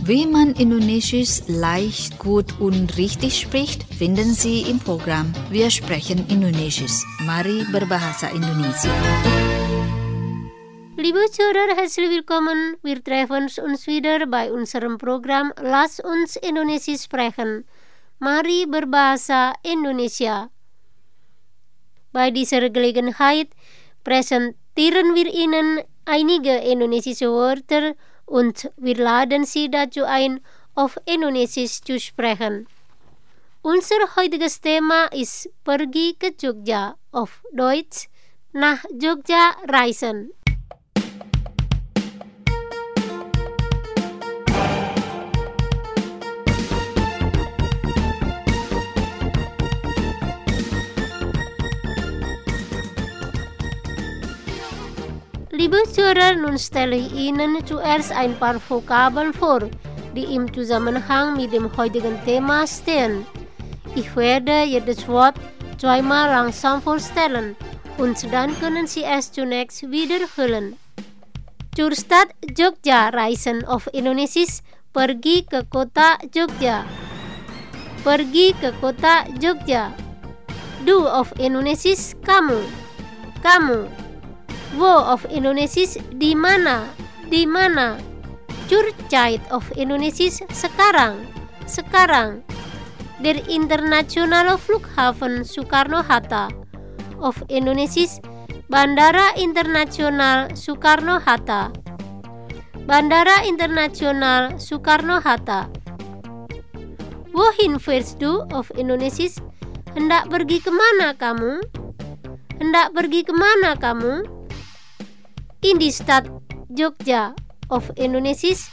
Wie man Indonesisch leicht, gut und richtig spricht, finden Sie im Programm Wir sprechen Indonesisch. Mari berbahasa Indonesia. Liebe Zuhörer, herzlich willkommen. Wir treffen uns wieder bei unserem Programm Lass uns Indonesisch sprechen. Mari berbahasa Indonesia. Bei dieser Gelegenheit präsentieren wir Ihnen einige indonesische Wörter und wir laden Sie dazu ein, auf Indonesisch zu sprechen. Unser heutiges Thema ist Pergi ke Jogja, auf Deutsch nach Jogja reisen. Liebe Zuhörer, nun stelle ich Ihnen zuerst ein paar Vokabeln vor, die im Zusammenhang mit dem heutigen Thema stehen. Ich werde jedes Wort zweimal langsam vorstellen und dann können Sie es zunächst wiederholen. Zur Stadt Jogja reisen auf Indonesisch, pergi ke kota Jogja. Pergi ke kota Jogja. Du auf Indonesisch, kamu. Kamu. Wo of Indonesisch, di mana, di mana. Zurzeit of Indonesisch, sekarang, sekarang. Der internationale Flughafen Soekarno-Hatta. Of Indonesisch, Bandara Internasional Soekarno-Hatta. Bandara Internasional Soekarno-Hatta. Wohin fährst du of Indonesisch? Hendak pergi kemana kamu? Hendak pergi kemana kamu? In die Stadt Jogja of Indonesisch,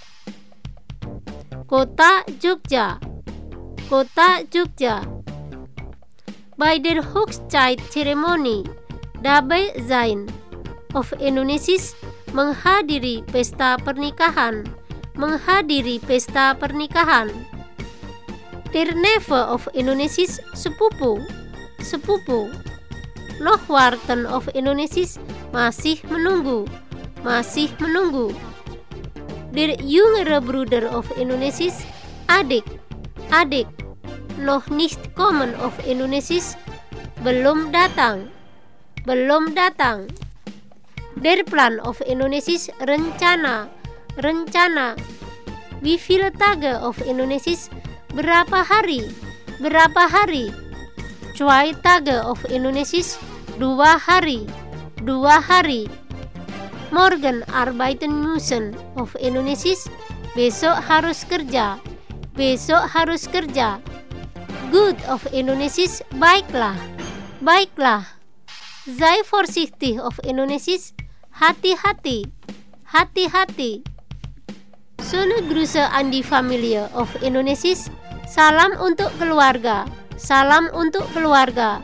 Kota Jogja, Kota Jogja. Bei der Hochzeitzeremonie dabei sein of Indonesisch, menghadiri pesta pernikahan, menghadiri pesta pernikahan. Der Neffe of Indonesisch, sepupu, sepupu. Noch warten of Indonesisch, masih menunggu, masih menunggu. Der jüngere Bruder of Indonesisch, adik, adik. Noch nicht kommen of Indonesisch, belum datang, belum datang. Der Plan of Indonesisch, rencana, rencana. Wie viele Tage of Indonesisch, berapa hari, berapa hari. 2 Tage of Indonesisch, 2 hari, 2 hari. Morgen arbeiten müssen of Indonesisch, besok harus kerja, besok harus kerja. Good of Indonesisch, baiklah, baiklah. Sei vorsichtig of Indonesisch, hati-hati, hati-hati. Schöne Grüße an die Familie of Indonesisch, salam untuk keluarga, salam untuk keluarga.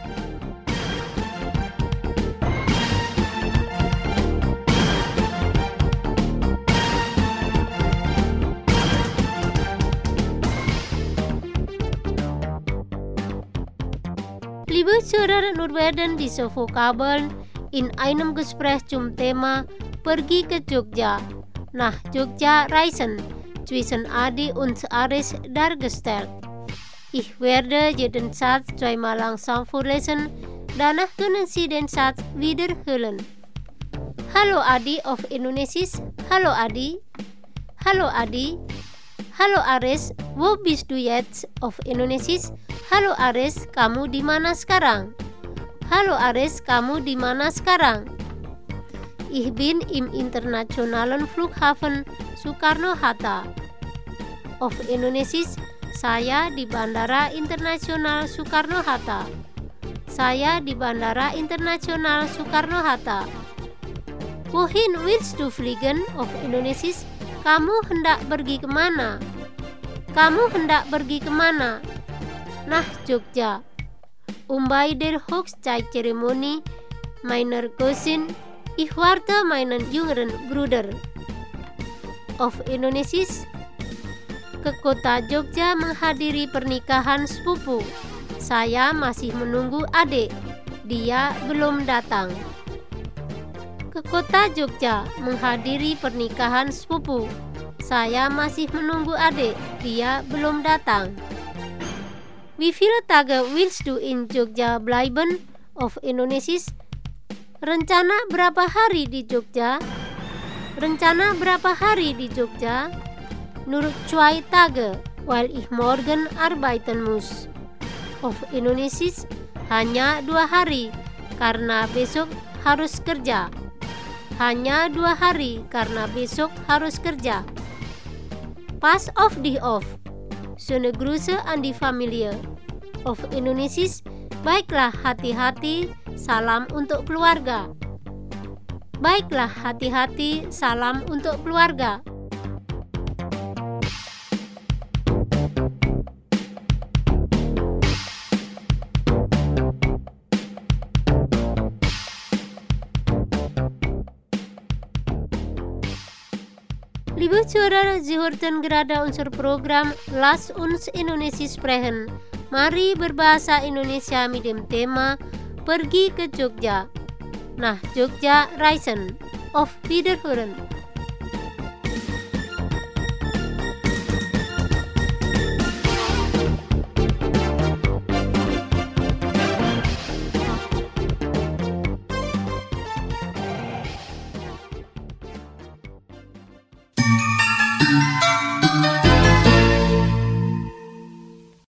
Liebe Zuhörer, nur werden diese Vokabeln in einem Gespräch zum Thema Pergi ke Jogja, nach Jogja reisen, zwischen Adi und Aris dargestellt. Ich werde jeden Satz zweimal langsam vorlesen, danach können Sie den Satz wiederholen. Hallo Adi of Indonesisch, hallo Adi, hallo Adi. Hallo Aris, wo bist du jetzt of Indonesisch? Halo Aris, kamu di mana sekarang? Halo Aris, kamu di mana sekarang? Ich bin im internationalen Flughafen Soekarno-Hatta. Of Indonesisch, saya di Bandara Internasional Soekarno-Hatta. Saya di Bandara Internasional Soekarno-Hatta. Wohin willst du fliegen of Indonesisch? Kamu hendak pergi kemana? Kamu hendak pergi kemana? Nach Jogja. Bei der Hochzeitzeremonie meiner Cousin, ich warte meinen jüngeren Bruder. Of Indonesisch, ke kota Jogja menghadiri pernikahan sepupu. Saya masih menunggu adik, dia belum datang. Ke kota Jogja menghadiri pernikahan sepupu. Saya masih menunggu adik, dia belum datang. Wie viele Tage willst du in Jogja bleiben? Of Indonesisch. Rencana berapa hari di Jogja? Rencana berapa hari di Jogja? Nur 2 Tage, weil ich morgen arbeiten muss. Of Indonesisch. Hanya 2 hari, karena besok harus kerja. Hanya 2 hari, karena besok harus kerja. Pass auf dich auf. Schöne Grüße an die Familie. Of Indonesisch. Baiklah, hati-hati, salam untuk keluarga. Baiklah, hati-hati, salam untuk keluarga. Liebe Zuhörer, Sie hörten gerade unser Programm Lass uns Indonesisch sprechen. Mari berbahasa Indonesia mit dem Thema Pergi ke Jogja. Nach Jogja reisen. Auf Wiederhören.